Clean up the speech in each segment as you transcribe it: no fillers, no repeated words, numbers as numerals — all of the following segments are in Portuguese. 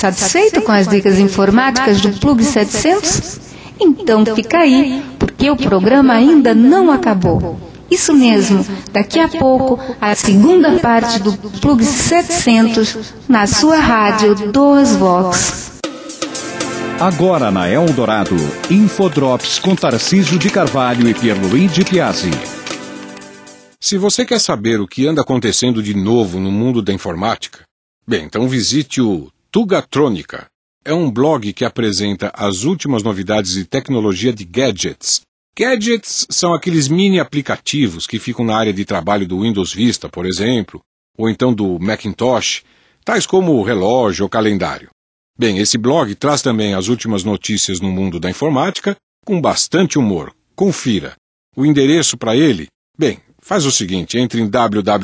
Satisfeito com as dicas informáticas do Plug 700? Então fica aí, porque o programa ainda não acabou. Isso mesmo, daqui a pouco, a segunda parte do Plug 700 na sua rádio 2Vox. Agora na Eldorado, Infodrops com Tarcísio de Carvalho e Pierluigi Piazzi. Se você quer saber o que anda acontecendo de novo no mundo da informática, bem, então visite o Tugatrônica. É um blog que apresenta as últimas novidades de tecnologia de gadgets. Gadgets são aqueles mini aplicativos que ficam na área de trabalho do Windows Vista, por exemplo, ou então do Macintosh, tais como o relógio ou calendário. Bem, esse blog traz também as últimas notícias no mundo da informática com bastante humor. Confira. O endereço para ele? Bem, faz o seguinte, entre em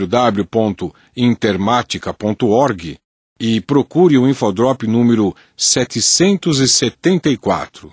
www.intermatica.org e procure o Infodrop número 774.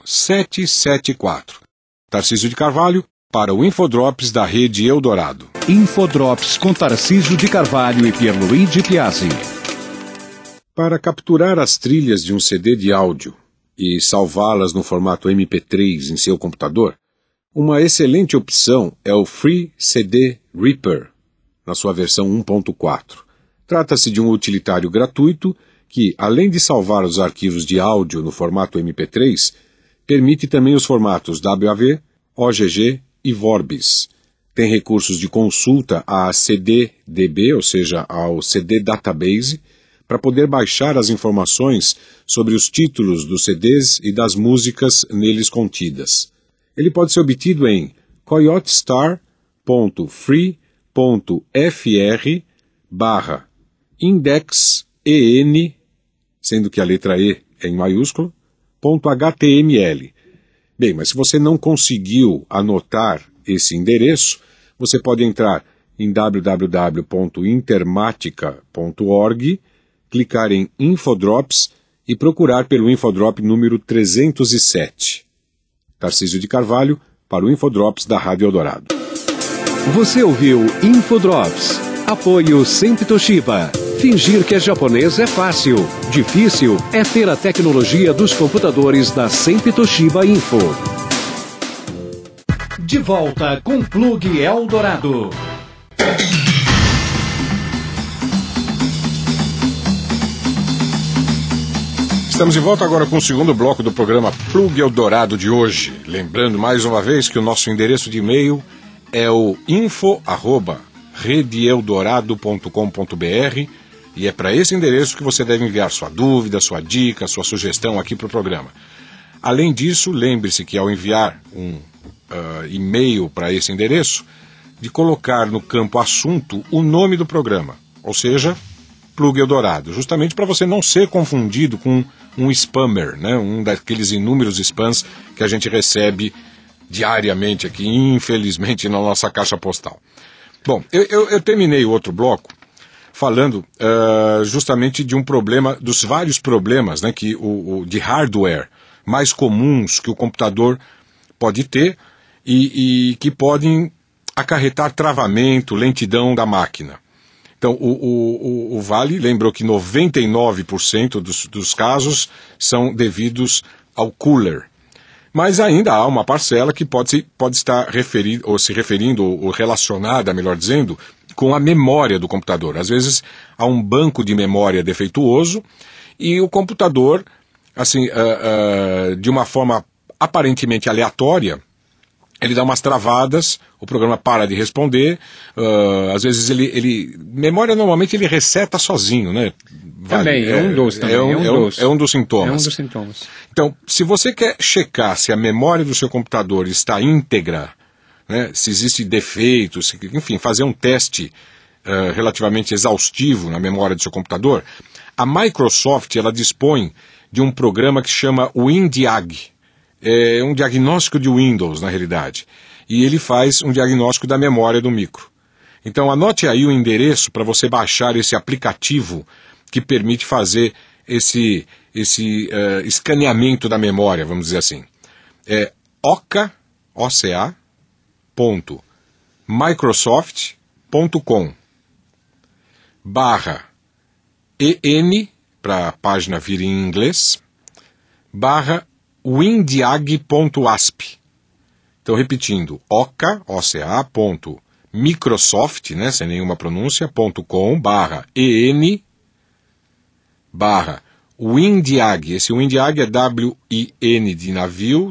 Tarcísio de Carvalho para o Infodrops da Rede Eldorado. Infodrops com Tarcísio de Carvalho e Pierluigi Piazzi. Para capturar as trilhas de um CD de áudio e salvá-las no formato MP3 em seu computador, uma excelente opção é o Free CD Reaper, na sua versão 1.4. Trata-se de um utilitário gratuito que, além de salvar os arquivos de áudio no formato MP3, permite também os formatos WAV, OGG e Vorbis. Tem recursos de consulta à CDDB, ou seja, ao CD Database, para poder baixar as informações sobre os títulos dos CDs e das músicas neles contidas. Ele pode ser obtido em coyotestar.free.fr/index.en, sendo que a letra E é em maiúsculo, .html. Bem, mas se você não conseguiu anotar esse endereço, você pode entrar em www.intermatica.org, clicar em Infodrops e procurar pelo Infodrop número 307. Tarcísio de Carvalho para o Infodrops da Rádio Eldorado. Você ouviu Infodrops. Apoio Sempre Toshiba. Fingir que é japonês é fácil. Difícil é ter a tecnologia dos computadores da Sempre Toshiba Info. De volta com Plug Eldorado. Estamos de volta agora com o segundo bloco do programa Plug Eldorado de hoje. Lembrando mais uma vez que o nosso endereço de e-mail é o info@redeeldorado.com.br e é para esse endereço que você deve enviar sua dúvida, sua dica, sua sugestão aqui para o programa. Além disso, lembre-se que ao enviar um e-mail para esse endereço, de colocar no campo assunto o nome do programa, ou seja, Plug Eldorado, justamente para você não ser confundido com um spammer, né? Um daqueles inúmeros spams que a gente recebe diariamente aqui, infelizmente, na nossa caixa postal. Bom, eu terminei o outro bloco falando justamente de um problema, dos vários problemas, né, de hardware mais comuns que o computador pode ter e que podem acarretar travamento, lentidão da máquina. Então, o Vale lembrou que 99% dos casos são devidos ao cooler. Mas ainda há uma parcela que pode estar se referindo, ou relacionada, melhor dizendo, com a memória do computador. Às vezes, há um banco de memória defeituoso e o computador, assim, de uma forma aparentemente aleatória, ele dá umas travadas, o programa para de responder, às vezes memória normalmente ele reseta sozinho, né? Também, é um dos sintomas. É um dos sintomas. Então, se você quer checar se a memória do seu computador está íntegra, né, se existem defeitos, enfim, fazer um teste relativamente exaustivo na memória do seu computador, a Microsoft ela dispõe de um programa que se chama WinDiag. É um diagnóstico de Windows, na realidade. E ele faz um diagnóstico da memória do micro. Então, anote aí o endereço para você baixar esse aplicativo que permite fazer esse escaneamento da memória, vamos dizer assim. É oca.microsoft.com/en para a página vir em inglês, /windiag.asp. Então, repetindo, oca.microsoft, né, sem nenhuma pronúncia, .com/en/windiag. Esse Windiag é W-I-N de navio,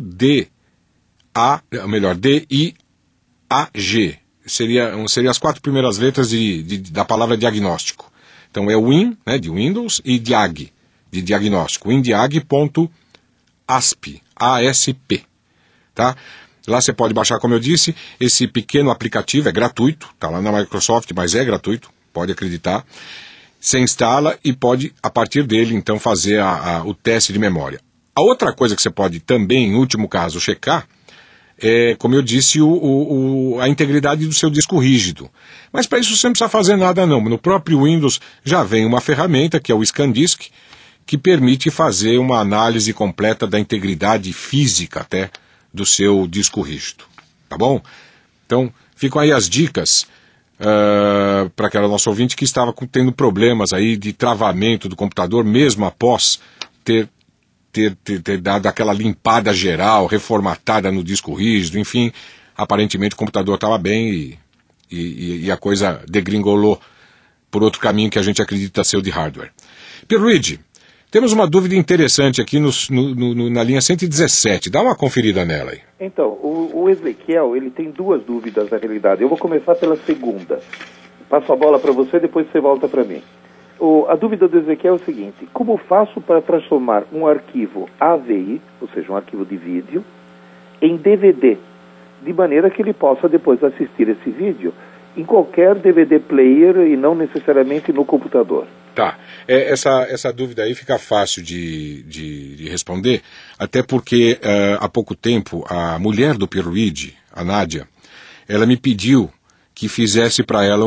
D-I-A-G. Seriam as 4 primeiras letras da palavra diagnóstico. Então, é Win, né, de Windows, e Diag, de diagnóstico. Windiag.asp, A-S-P, tá? Lá você pode baixar, como eu disse, esse pequeno aplicativo, é gratuito, está lá na Microsoft, mas é gratuito, pode acreditar. Você instala e pode, a partir dele, então, fazer o teste de memória. A outra coisa que você pode também, em último caso, checar, é, como eu disse, a integridade do seu disco rígido. Mas para isso você não precisa fazer nada não. No próprio Windows já vem uma ferramenta, que é o ScanDisk, que permite fazer uma análise completa da integridade física até do seu disco rígido, tá bom? Então, ficam aí as dicas para aquela nossa ouvinte que estava tendo problemas aí de travamento do computador, mesmo após ter dado aquela limpada geral, reformatada no disco rígido, enfim, aparentemente o computador estava bem e a coisa degringolou por outro caminho que a gente acredita ser o de hardware. Pierluigi, temos uma dúvida interessante aqui na linha 117. Dá uma conferida nela aí. Então, o Ezequiel, ele tem 2 dúvidas na realidade. Eu vou começar pela segunda. Passo a bola para você, depois você volta para mim. A dúvida do Ezequiel é o seguinte: como faço para transformar um arquivo AVI, ou seja, um arquivo de vídeo, em DVD, de maneira que ele possa depois assistir esse vídeo em qualquer DVD player e não necessariamente no computador? Tá, essa dúvida aí fica fácil de responder, até porque há pouco tempo a mulher do Pierluigi, a Nádia, ela me pediu que fizesse para ela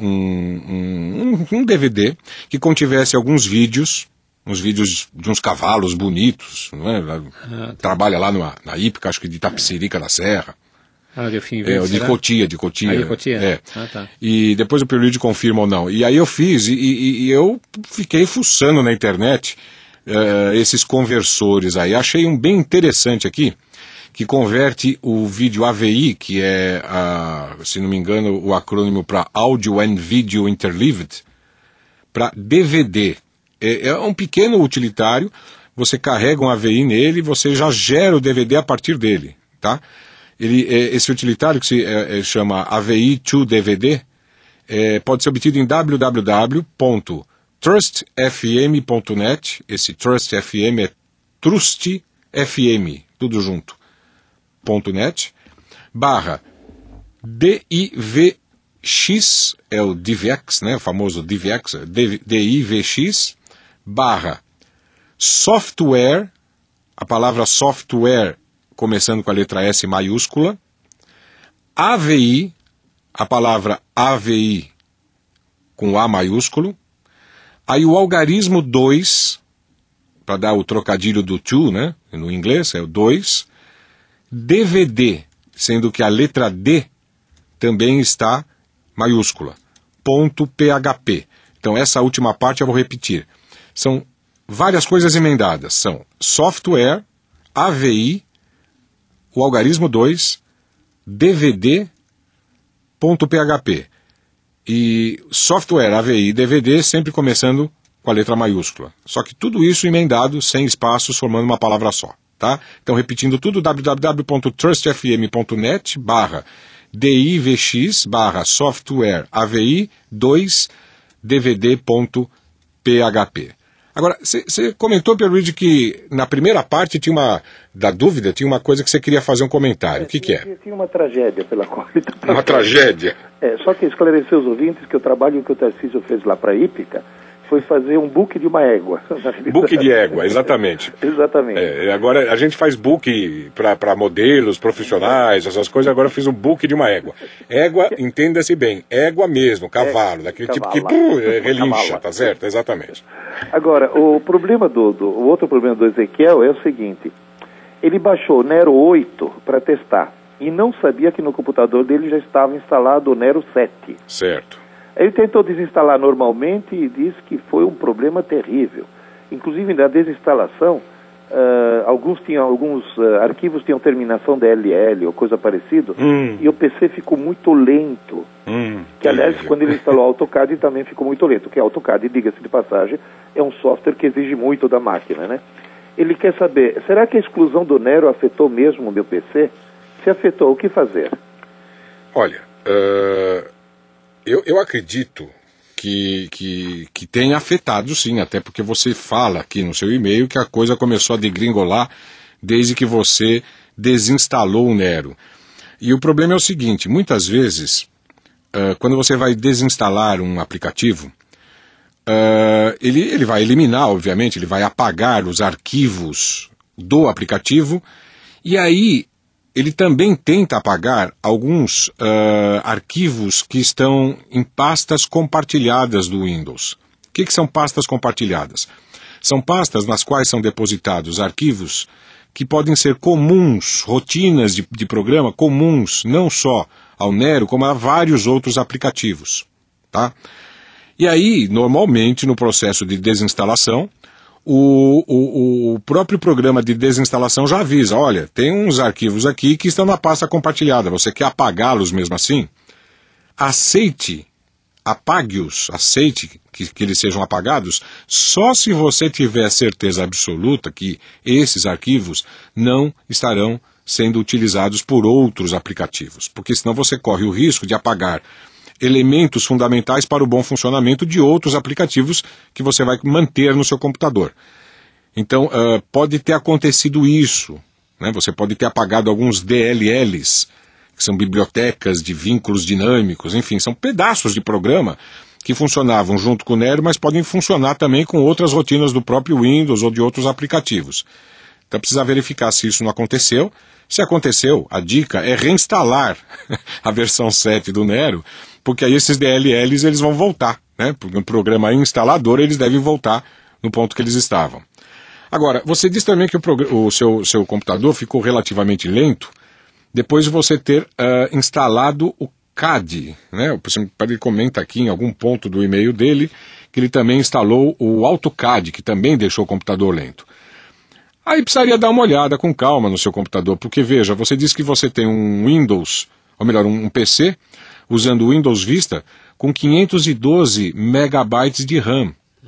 um DVD que contivesse alguns vídeos, uns vídeos de uns cavalos bonitos, não é? Trabalha lá na Ípica, acho que de Itapecerica da Serra. De Cotia. De Cotia? É. Tá. E depois o Pierluigi confirma ou não. E aí eu fiz, e eu fiquei fuçando na internet esses conversores aí. Achei um bem interessante aqui, que converte o vídeo AVI, que é, se não me engano, o acrônimo para Audio and Video Interleaved, para DVD. É um pequeno utilitário, você carrega um AVI nele e você já gera o DVD a partir dele, tá? Esse utilitário, que se chama AVI to DVD, pode ser obtido em www.trustfm.net. Esse Trust FM é Trust FM, tudo junto, .net, /DIVX, é o DivX, né, o famoso DivX, DIVX, /software, a palavra software começando com a letra S maiúscula, AVI, a palavra AVI com A maiúsculo, aí o algarismo 2, para dar o trocadilho do to, né, no inglês é o 2, DVD, sendo que a letra D também está maiúscula, .php. Então essa última parte eu vou repetir. São várias coisas emendadas, são software, AVI, o algarismo 2, DVD, .php. E software, AVI e DVD sempre começando com a letra maiúscula. Só que tudo isso emendado, sem espaços, formando uma palavra só. Tá? Então, repetindo tudo, www.trustfm.net /DIVX /software AVI 2 DVD.php. Agora, você comentou, Pierluigi, que na primeira parte da dúvida tinha uma coisa que você queria fazer um comentário. O que é? Tinha uma tragédia pela qual ele está. Uma tragédia? Só que esclarecer os ouvintes que o trabalho que o Tarcísio fez lá para a Ípica foi fazer um book de uma égua. Book de égua, exatamente. Exatamente. Agora a gente faz book para modelos profissionais, essas coisas, agora eu fiz um book de uma égua. Égua, entenda-se bem, égua mesmo, cavalo, daquele tipo que relincha, tá certo? Exatamente. Agora, o outro problema do Ezequiel é o seguinte: ele baixou o Nero 8 para testar e não sabia que no computador dele já estava instalado o Nero 7. Certo. Ele tentou desinstalar normalmente e disse que foi um problema terrível. inclusive na desinstalação, alguns arquivos tinham terminação DLL ou coisa parecida, e o PC ficou muito lento. Que, aliás, quando ele instalou o AutoCAD também ficou muito lento, que AutoCAD, diga-se de passagem, é um software que exige muito da máquina, né? Ele quer saber, será que a exclusão do Nero afetou mesmo o meu PC? Se afetou, o que fazer? Olha, eu acredito que tenha afetado sim, até porque você fala aqui no seu e-mail que a coisa começou a degringolar desde que você desinstalou o Nero. E o problema é o seguinte, muitas vezes, quando você vai desinstalar um aplicativo, ele vai eliminar, obviamente, ele vai apagar os arquivos do aplicativo, e aí ele também tenta apagar alguns arquivos que estão em pastas compartilhadas do Windows. O que são pastas compartilhadas? São pastas nas quais são depositados arquivos que podem ser comuns, rotinas de programa comuns, não só ao Nero, como a vários outros aplicativos. Tá? E aí, normalmente, no processo de desinstalação, o próprio programa de desinstalação já avisa, olha, tem uns arquivos aqui que estão na pasta compartilhada, você quer apagá-los mesmo assim? Apague-os, aceite que eles sejam apagados, só se você tiver certeza absoluta que esses arquivos não estarão sendo utilizados por outros aplicativos, porque senão você corre o risco de apagar elementos fundamentais para o bom funcionamento de outros aplicativos que você vai manter no seu computador. Então, pode ter acontecido isso, né? Você pode ter apagado alguns DLLs, que são bibliotecas de vínculos dinâmicos, enfim, são pedaços de programa que funcionavam junto com o Nero, mas podem funcionar também com outras rotinas do próprio Windows ou de outros aplicativos. Então, precisa verificar se isso não aconteceu. Se aconteceu, a dica é reinstalar a versão 7 do Nero, porque aí esses DLLs eles vão voltar, né? Porque no programa instalador eles devem voltar no ponto que eles estavam. Agora, você disse também que o seu computador ficou relativamente lento depois de você ter instalado o CAD, né? Ele comenta aqui em algum ponto do e-mail dele que ele também instalou o AutoCAD, que também deixou o computador lento. Aí precisaria dar uma olhada com calma no seu computador, porque veja, você disse que você tem um Windows, ou melhor, um PC, usando o Windows Vista, com 512 megabytes de RAM.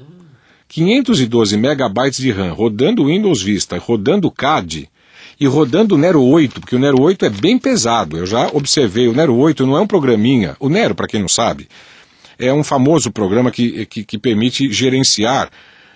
512 megabytes de RAM, rodando o Windows Vista, rodando o CAD, e rodando o Nero 8, porque o Nero 8 é bem pesado. Eu já observei, o Nero 8 não é um programinha. O Nero, para quem não sabe, é um famoso programa que permite gerenciar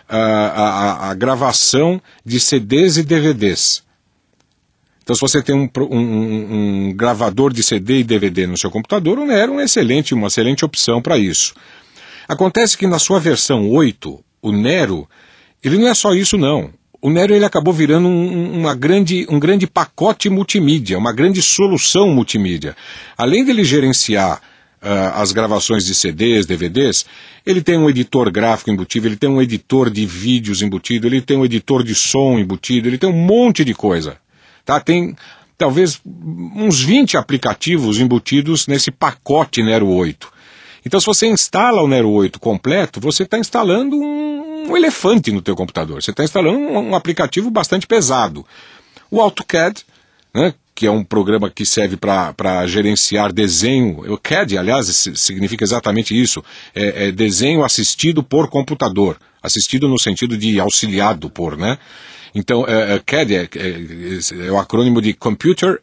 a gravação de CDs e DVDs. Então, se você tem um gravador de CD e DVD no seu computador, o Nero é uma excelente opção para isso. Acontece que na sua versão 8, o Nero, ele não é só isso não. O Nero ele acabou virando um grande pacote multimídia, uma grande solução multimídia. Além de ele gerenciar as gravações de CDs, DVDs, ele tem um editor gráfico embutido, ele tem um editor de vídeos embutido, ele tem um editor de som embutido, ele tem um monte de coisa. Tá? Tem talvez uns 20 aplicativos embutidos nesse pacote Nero 8. Então, se você instala o Nero 8 completo, você está instalando um elefante no teu computador. Você está instalando um aplicativo bastante pesado. O AutoCAD, né, que é um programa que serve para gerenciar desenho. O CAD, aliás, significa exatamente isso. É desenho assistido por computador. Assistido no sentido de auxiliado por, né? Então, CAD é o acrônimo de Computer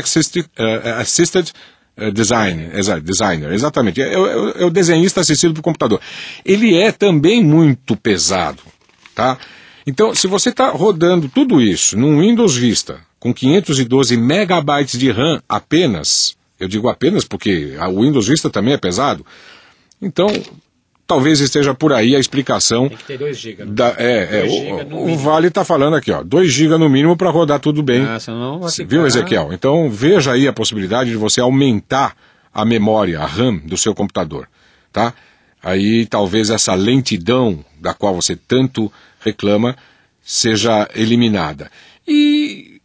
Assisted Designer, exatamente. É o desenhista assistido por computador. Ele é também muito pesado, tá? Então, se você está rodando tudo isso num Windows Vista com 512 megabytes de RAM apenas, eu digo apenas porque o Windows Vista também é pesado, então talvez esteja por aí a explicação. Tem que ter 2 GB. O Vale está falando aqui, 2 GB no mínimo para rodar tudo bem. Senão vai ficar... Viu, Ezequiel? Então veja aí a possibilidade de você aumentar a memória, a RAM do seu computador, tá? Aí talvez essa lentidão da qual você tanto reclama seja eliminada. E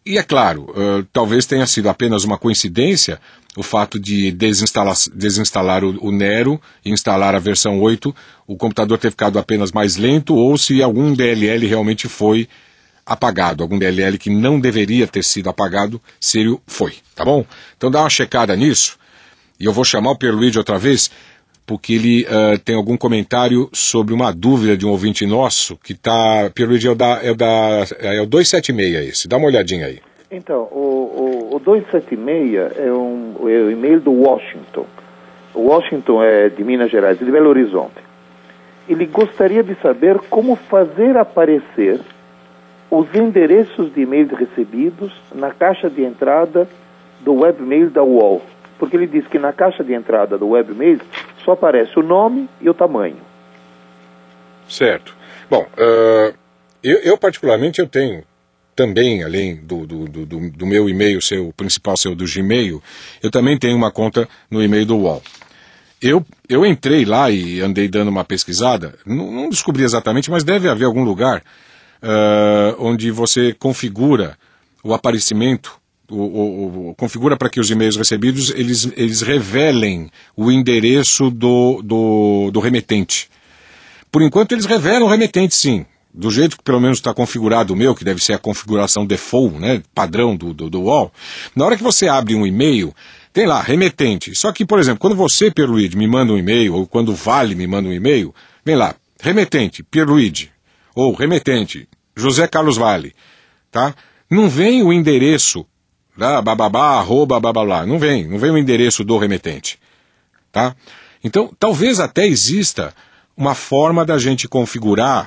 E é claro, talvez tenha sido apenas uma coincidência o fato de desinstalar o Nero e instalar a versão 8, o computador ter ficado apenas mais lento, ou se algum DLL realmente foi apagado, algum DLL que não deveria ter sido apagado, se ele foi, tá bom? Então dá uma checada nisso, e eu vou chamar o Pierluigi outra vez, porque ele tem algum comentário sobre uma dúvida de um ouvinte nosso, que está... Pierluigi, é o 276 esse, dá uma olhadinha aí. Então, o 276 é o e-mail do Washington. O Washington é de Minas Gerais, de Belo Horizonte. Ele gostaria de saber como fazer aparecer os endereços de e-mails recebidos na caixa de entrada do webmail da UOL. Porque ele diz que na caixa de entrada do webmail só aparece o nome e o tamanho. Certo. Bom, eu particularmente eu tenho também, além do meu e-mail, seu principal, seu do Gmail, eu também tenho uma conta no e-mail do UOL. Eu entrei lá e andei dando uma pesquisada, não descobri exatamente, mas deve haver algum lugar onde você configura o aparecimento, configura para que os e-mails recebidos eles revelem o endereço do remetente. Por enquanto eles revelam o remetente, sim. Do jeito que pelo menos está configurado o meu, que deve ser a configuração default, né, padrão do UOL. Na hora que você abre um e-mail, tem lá, remetente. Só que, por exemplo, quando você, Pierluigi, me manda um e-mail, ou quando o Vale me manda um e-mail, vem lá, remetente, Pierluigi, ou remetente, José Carlos Vale, tá? Não vem o endereço, tá? Arroba, blá, não vem o endereço do remetente, tá? Então, talvez até exista uma forma da gente configurar,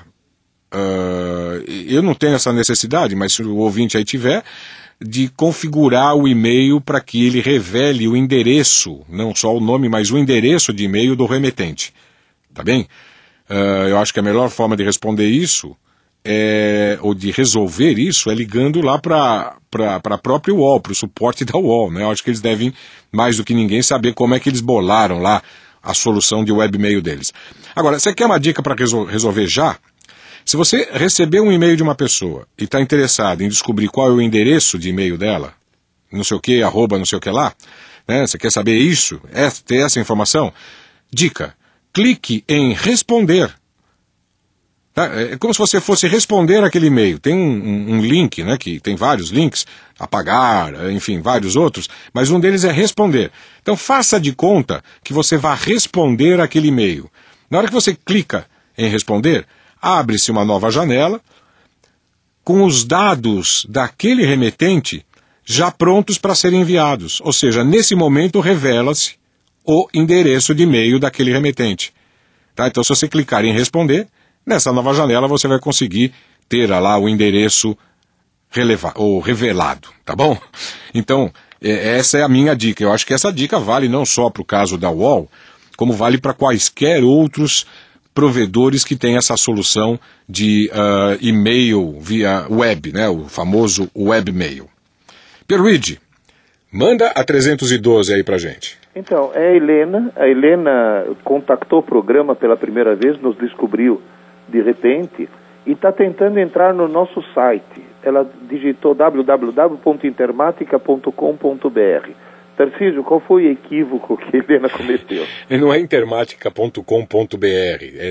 eu não tenho essa necessidade, mas se o ouvinte aí tiver, de configurar o e-mail para que ele revele o endereço, não só o nome, mas o endereço de e-mail do remetente, tá bem? Eu acho que a melhor forma de responder isso, ou de resolver isso, é ligando lá para a própria UOL, para o suporte da UOL, né? Eu acho que eles devem, mais do que ninguém, saber como é que eles bolaram lá a solução de webmail deles. Agora, você quer uma dica para resolver já? Se você receber um e-mail de uma pessoa e está interessado em descobrir qual é o endereço de e-mail dela, não sei o que, arroba não sei o que lá, né? Você quer saber isso, ter essa informação? Dica, clique em responder. Tá? É como se você fosse responder aquele e-mail. Tem um link, né, que tem vários links, apagar, enfim, vários outros, mas um deles é responder. Então faça de conta que você vai responder aquele e-mail. Na hora que você clica em responder, abre-se uma nova janela com os dados daquele remetente já prontos para serem enviados. Ou seja, nesse momento revela-se o endereço de e-mail daquele remetente. Tá? Então, se você clicar em responder, nessa nova janela você vai conseguir ter lá o endereço revelado. Tá bom? Então, essa é a minha dica. Eu acho que essa dica vale não só para o caso da UOL, como vale para quaisquer outros provedores que têm essa solução de e-mail via web, né, o famoso webmail. Pierluigi, manda a 312 aí pra gente. Então, é a Helena contactou o programa pela primeira vez, nos descobriu de repente e está tentando entrar no nosso site. Ela digitou www.intermatica.com.br. Tarcísio, qual foi o equívoco que a Helena cometeu? Não é intermatica.com.br, é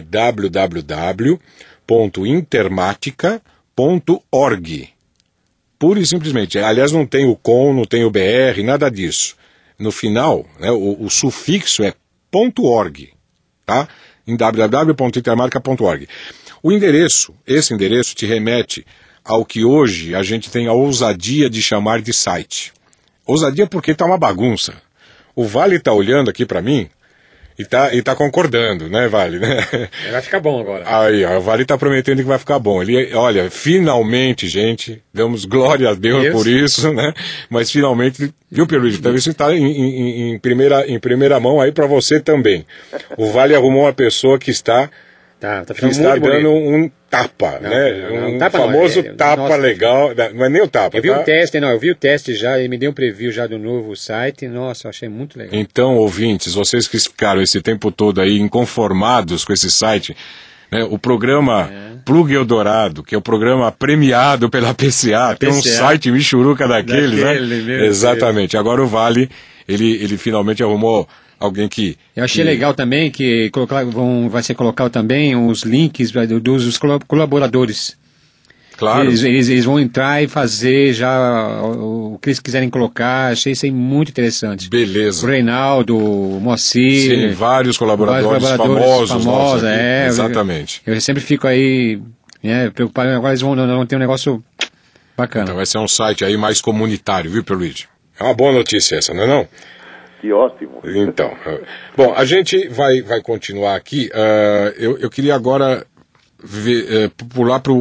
www.intermatica.org. Pura e simplesmente. Aliás, não tem o com, não tem o br, nada disso. No final, né, o sufixo é .org, tá? Em www.intermatica.org. Esse endereço te remete ao que hoje a gente tem a ousadia de chamar de site. Ousadia porque está uma bagunça. O Vale está olhando aqui para mim e tá concordando, né, Vale? Né? Vai ficar bom agora. Aí, ó, o Vale está prometendo que vai ficar bom. Olha, finalmente, gente, damos glória a Deus por isso, né? Mas finalmente, viu, Pierluigi? Talvez isso está em primeira mão aí para você também. O Vale arrumou uma pessoa que está dando um tapa, né? Um famoso tapa legal, não é nem o tapa. Eu vi o teste já, e me deu um preview já do novo site, nossa, eu achei muito legal. Então, ouvintes, vocês que ficaram esse tempo todo aí inconformados com esse site, né? O programa Plug Eldorado, que é o programa premiado pela PCA, tem um site michuruca daqueles, né? Exatamente. Agora o Vale, ele finalmente arrumou alguém que... Eu achei legal também que vai ser colocado também os links dos colaboradores. Claro. Eles vão entrar e fazer já o que eles quiserem colocar. Achei isso aí muito interessante. Beleza. O Reinaldo, o Moacir. Sim, vários colaboradores famosos. Exatamente. Eu sempre fico aí preocupado. Agora eles vão ter um negócio bacana. Então vai ser um site aí mais comunitário, viu, Pierluigi? É uma boa notícia essa, não é não? Que ótimo. Então, bom, a gente vai continuar aqui. Eu queria agora pular pro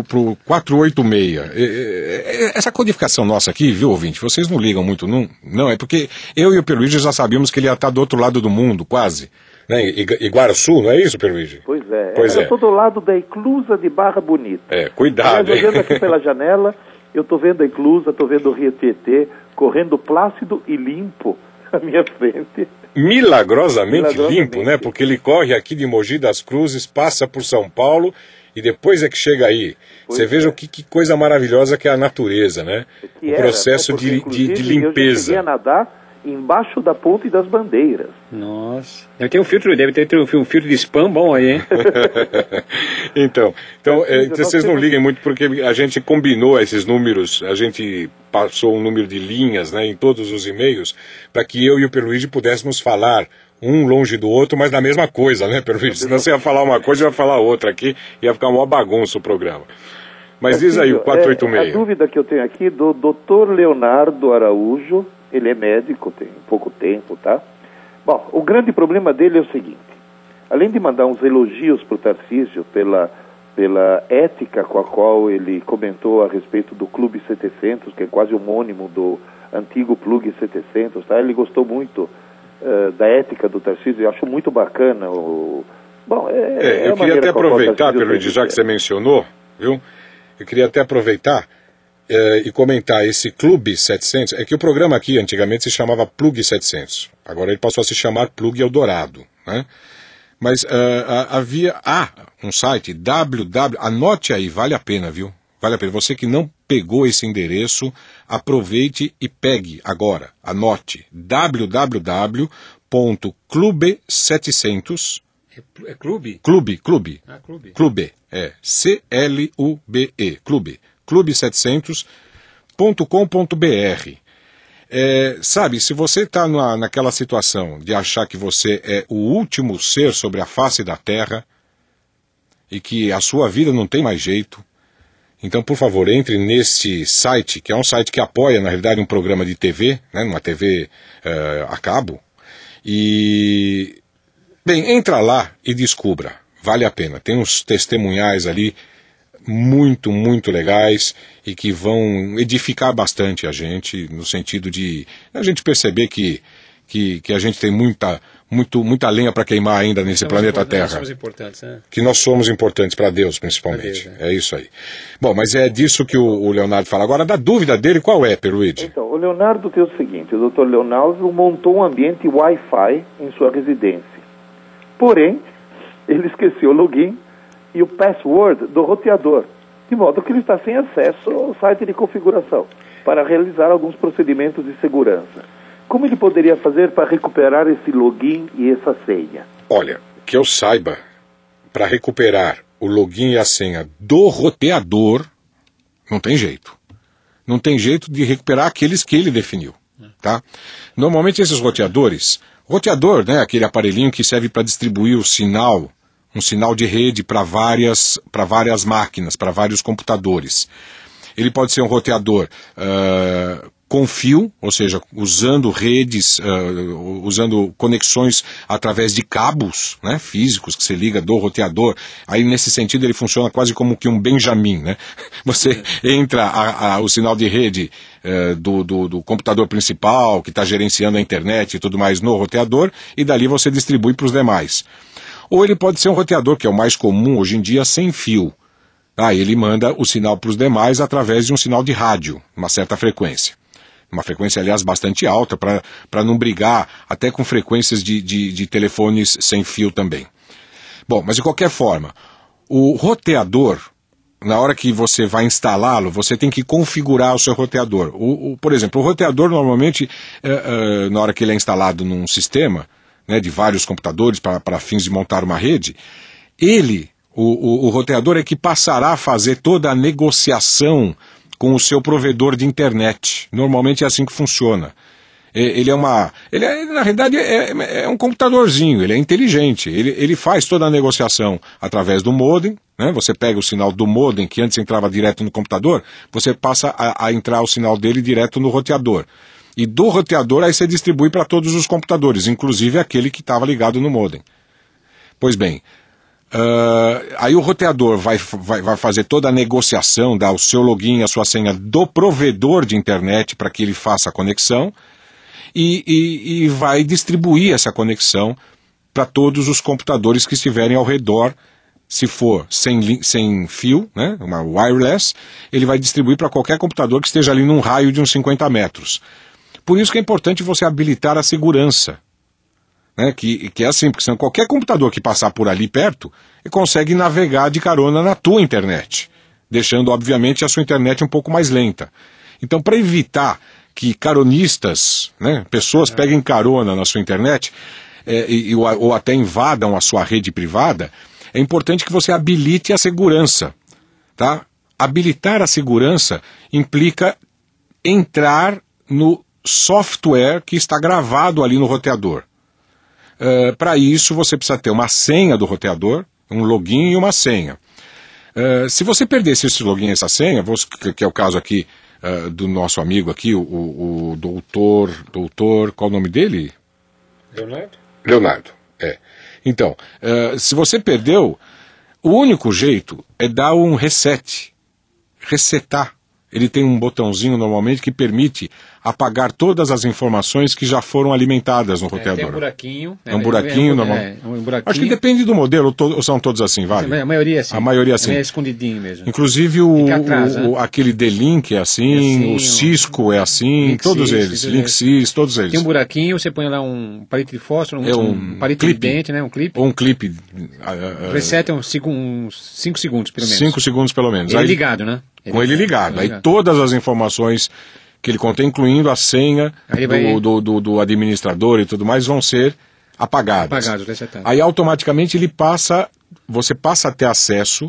486. Essa codificação nossa aqui, viu, ouvinte? Vocês não ligam muito, não? É porque eu e o Pierluigi já sabíamos que ele ia estar do outro lado do mundo, quase. Né? Iguaraçu, não é isso, Pierluigi? Pois é. Eu estou do lado da Iclusa de Barra Bonita. Cuidado. Aliás, olhando aqui pela janela, eu estou vendo a Iclusa, estou vendo o Rio Tietê correndo plácido e limpo à minha frente. Milagrosamente limpo, né? Porque ele corre aqui de Mogi das Cruzes, passa por São Paulo e depois é que chega aí. Você veja que coisa maravilhosa que é a natureza, né? O processo de limpeza. Eu cheguei a nadar embaixo da ponte das bandeiras. Nossa. Deve ter um filtro de spam bom aí, hein? Então vocês não liguem muito porque a gente combinou esses números, a gente passou um número de linhas, né, em todos os e-mails, para que eu e o Pierluigi pudéssemos falar um longe do outro, mas na mesma coisa, né, Pierluigi? Senão você ia falar uma coisa e ia falar outra aqui, ia ficar uma bagunça o programa. Mas diz aí, o 486. A dúvida que eu tenho aqui do Dr. Leonardo Araújo, ele é médico, tem pouco tempo, tá? Bom, o grande problema dele é o seguinte: além de mandar uns elogios para o Tarcísio pela ética com a qual ele comentou a respeito do Clube 700, que é quase homônimo do antigo Plug 700, tá? Ele gostou muito da ética do Tarcísio, eu acho muito bacana. Eu queria até aproveitar, Pierluigi, já que você mencionou, viu? Eu queria até aproveitar e comentar esse Clube 700, é que o programa aqui antigamente se chamava Plug 700, agora ele passou a se chamar Plug Eldorado, né? Mas havia um site, anote aí, vale a pena, viu? Vale a pena. Você que não pegou esse endereço, aproveite e pegue agora, anote, www.clube700. É clube? Clube. Clube. Clube, C-L-U-B-E, Clube. clube700.com.br. Sabe, se você está naquela situação de achar que você é o último ser sobre a face da Terra e que a sua vida não tem mais jeito, então, por favor, entre nesse site, que é um site que apoia, na realidade, um programa de TV, né, uma TV a cabo, e, bem, entra lá e descubra, vale a pena, tem uns testemunhais ali muito, muito legais e que vão edificar bastante a gente, no sentido de a gente perceber que a gente tem muita lenha para queimar ainda nesse planeta Terra. Nós somos importantes, né? Que nós somos importantes para Deus, principalmente. É isso aí. Bom, mas é disso que o Leonardo fala. Agora, da dúvida dele, qual é, Pierluigi? Então, o Leonardo tem o seguinte: o Dr. Leonardo montou um ambiente Wi-Fi em sua residência. Porém, ele esqueceu o login e o password do roteador, de modo que ele está sem acesso ao site de configuração para realizar alguns procedimentos de segurança. Como ele poderia fazer para recuperar esse login e essa senha? Olha, que eu saiba, para recuperar o login e a senha do roteador, não tem jeito. Não tem jeito de recuperar aqueles que ele definiu, tá? Normalmente esses roteador, né, aquele aparelhinho que serve para distribuir o sinal, um sinal de rede para várias máquinas, para vários computadores. Ele pode ser um roteador com fio, ou seja, usando redes, usando conexões através de cabos, né, físicos que você liga do roteador. Aí nesse sentido ele funciona quase como que um Benjamin, né? Você entra o sinal de rede do computador principal, que está gerenciando a internet e tudo mais, no roteador, e dali você distribui para os demais. Ou ele pode ser um roteador, que é o mais comum hoje em dia, sem fio. Ele manda o sinal para os demais através de um sinal de rádio, uma certa frequência. Uma frequência, aliás, bastante alta, para não brigar até com frequências de telefones sem fio também. Bom, mas de qualquer forma, O roteador, na hora que você vai instalá-lo, você tem que configurar o seu roteador. Por exemplo, o roteador normalmente, na hora que ele é instalado num sistema, né, de vários computadores para fins de montar uma rede, o roteador é que passará a fazer toda a negociação com o seu provedor de internet. Normalmente é assim que funciona. Na realidade, é um computadorzinho, ele é inteligente, ele faz toda a negociação através do modem, né? Você pega o sinal do modem, que antes entrava direto no computador, você passa a entrar o sinal dele direto no roteador. E do roteador aí você distribui para todos os computadores, inclusive aquele que estava ligado no modem. Pois bem, aí o roteador vai fazer toda a negociação, dar o seu login, a sua senha do provedor de internet para que ele faça a conexão, e vai distribuir essa conexão para todos os computadores que estiverem ao redor. Se for sem fio, né, uma wireless, ele vai distribuir para qualquer computador que esteja ali num raio de uns 50 metros. Por isso que é importante você habilitar a segurança, né, que é assim, porque senão qualquer computador que passar por ali perto, ele consegue navegar de carona na tua internet, deixando, obviamente, a sua internet um pouco mais lenta. Então, para evitar que caronistas, né, pessoas peguem carona na sua internet ou até invadam a sua rede privada, é importante que você habilite a segurança. Tá? Habilitar a segurança implica entrar no software que está gravado ali no roteador. Para isso, você precisa ter uma senha do roteador, um login e uma senha. Se você perdesse esse login e essa senha, que é o caso aqui do nosso amigo aqui, o doutor, qual o nome dele? Leonardo, é. Então, se você perdeu, o único jeito é dar um resetar. Ele tem um botãozinho normalmente que permite apagar todas as informações que já foram alimentadas no roteador. Tem um buraquinho. É um buraquinho normal. Acho que depende do modelo, ou são todos assim, vale? A maioria é assim. A maioria é assim. É escondidinho mesmo. Inclusive aquele D-Link é assim, o Cisco é assim, Link todos eles. Link todos eles. Tem um buraquinho, você põe lá um palito de fósforo, um palito clipe, de dente, né? Um clipe. Ou um clipe. Reset uns 5 segundos, pelo menos. 5 segundos, pelo menos. Ele ligado, né? Com ele ligado. Aí todas as informações que ele contém, incluindo a senha do administrador e tudo mais, vão ser apagadas. Aí automaticamente você passa a ter acesso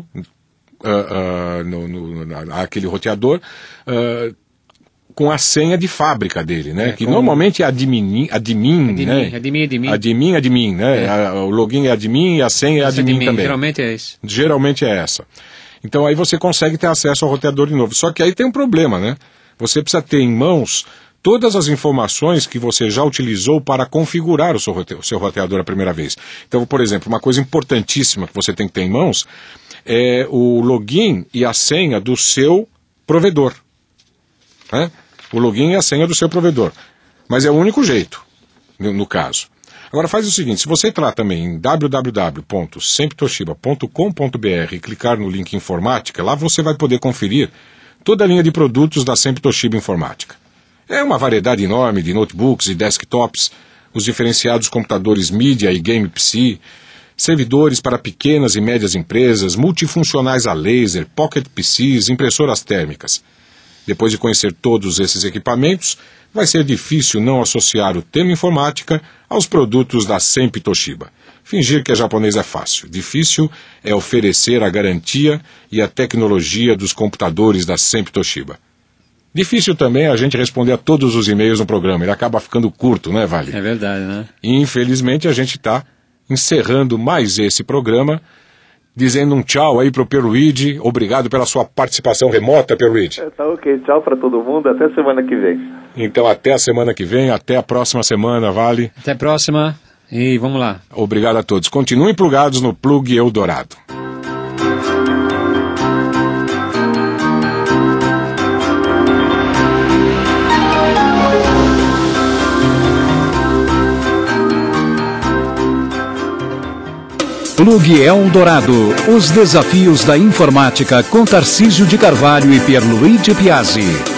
àquele roteador com a senha de fábrica dele, né? Que normalmente é admin, né? Admin, né? O login é admin e a senha é admin também. Geralmente é isso. Geralmente é essa. Então aí você consegue ter acesso ao roteador de novo. Só que aí tem um problema, né? Você precisa ter em mãos todas as informações que você já utilizou para configurar o seu roteador a primeira vez. Então, por exemplo, uma coisa importantíssima que você tem que ter em mãos é o login e a senha do seu provedor. Né? O login e a senha do seu provedor. Mas é o único jeito, no caso. Agora faz o seguinte, se você entrar também em www.semptoshiba.com.br e clicar no link informática, lá você vai poder conferir toda a linha de produtos da Sempre Toshiba Informática. É uma variedade enorme de notebooks e desktops, os diferenciados computadores Media e Game PC, servidores para pequenas e médias empresas, multifuncionais a laser, pocket PCs, impressoras térmicas. Depois de conhecer todos esses equipamentos, vai ser difícil não associar o tema informática aos produtos da Sempre Toshiba. Fingir que é japonês é fácil. Difícil é oferecer a garantia e a tecnologia dos computadores da Sempre Toshiba. Difícil também a gente responder a todos os e-mails no programa. Ele acaba ficando curto, né, Vale? É verdade, né? E, infelizmente, a gente está encerrando mais esse programa, dizendo um tchau aí pro Pierluigi. Obrigado pela sua participação remota, Pierluigi. Tá ok. Tchau para todo mundo. Até semana que vem. Então, até a semana que vem. Até a próxima semana, Vale. Até a próxima. E vamos lá. Obrigado a todos. Continuem plugados no Plug Eldorado. Plug Eldorado. Os desafios da informática com Tarcísio de Carvalho e Pierluigi Piazzi.